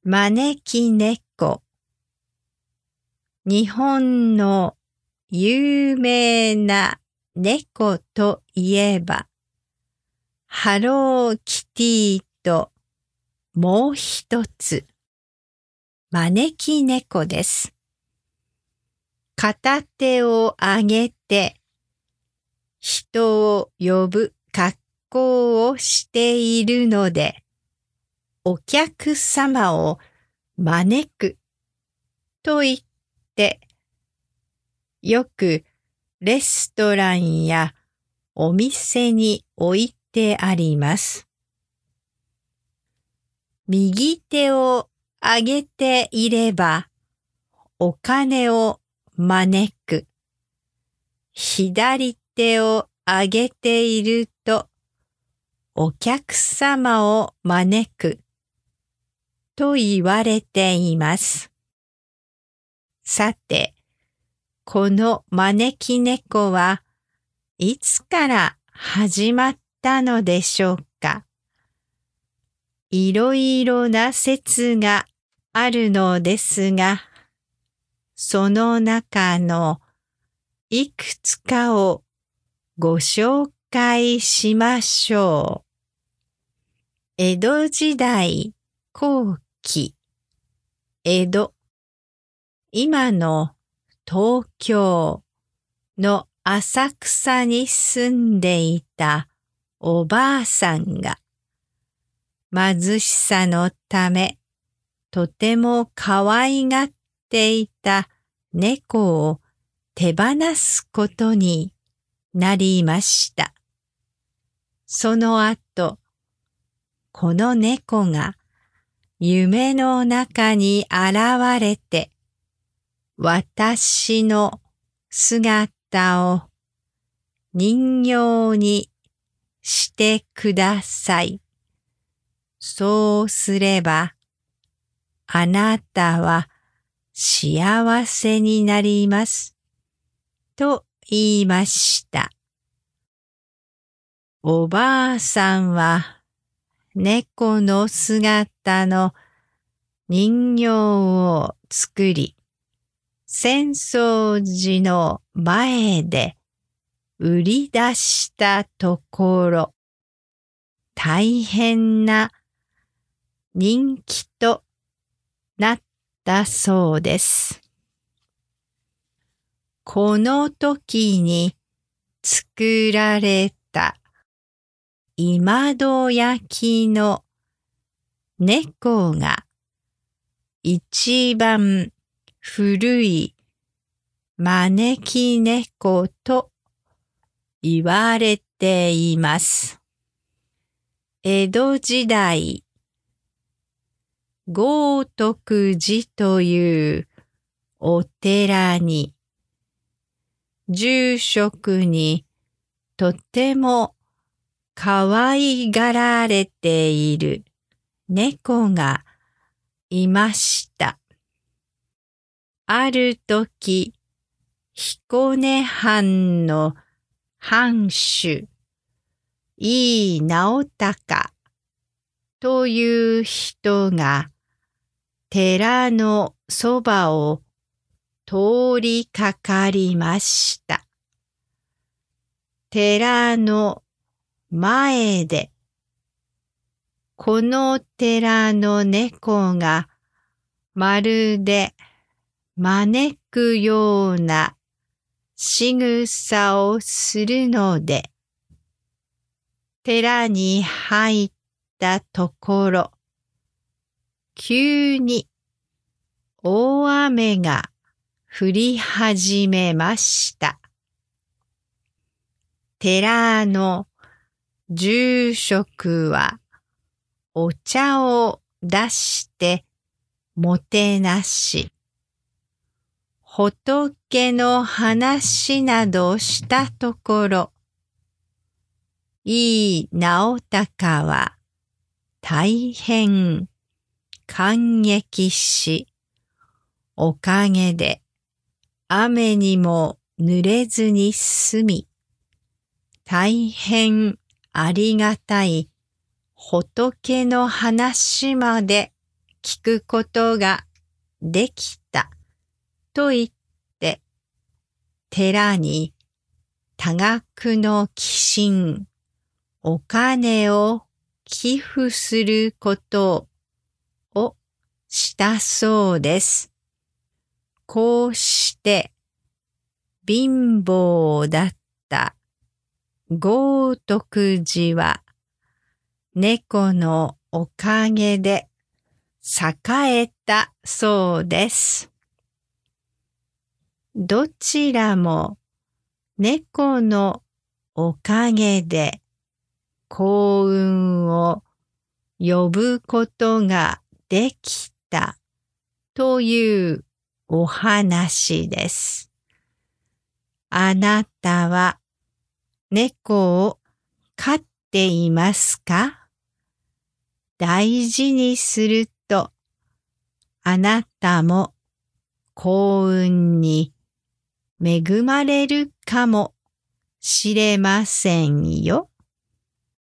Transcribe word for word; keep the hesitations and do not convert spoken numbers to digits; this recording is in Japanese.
招き猫。日本の有名な猫といえば、ハローキティともう一つ、招き猫です。片手を上げて、人を呼ぶ格好をしているので、お客様を招くと言って、よくレストランやお店に置いてあります。右手を上げていればお金を招く。左手を上げているとお客様を招くと言われています。さて、この招き猫はいつから始まったのでしょうか。いろいろな説があるのですが、その中のいくつかをご紹介しましょう。江戸時代後期、江戸、今の東京の浅草に住んでいたおばあさんが、貧しさのためとても可愛がっていた猫を手放すことになりました。その後、この猫が夢の中に現れて、私の姿を人形にしてください。そうすれば、あなたは幸せになります。と言いました。おばあさんは猫の姿の人形を作り、浅草寺の前で売り出したところ、大変な人気となったそうです。この時に作られた今戸焼きの猫が一番古い招き猫と言われています。江戸時代、豪徳寺というお寺に、住職にとても可愛がられている猫がいました。あるとき、彦根藩の藩主、井伊直孝という人が寺のそばを通りかかりました。寺の前で、この寺の猫がまるで招くような仕草をするので、寺に入ったところ、急に大雨が降り始めました。寺の住職はお茶を出してもてなし、仏の話などしたところ、井伊直孝は大変感激し、おかげで雨にも濡れずに済み、大変ありがたい仏の話まで聞くことができたと言って、寺に多額の寄進、お金を寄付することをしたそうです。こうして貧乏だった豪徳寺は猫のおかげで栄えたそうです。どちらも猫のおかげで幸運を呼ぶことができたというお話です。あなたは猫を飼っていますか？大事にするとあなたも幸運に恵まれるかもしれませんよ。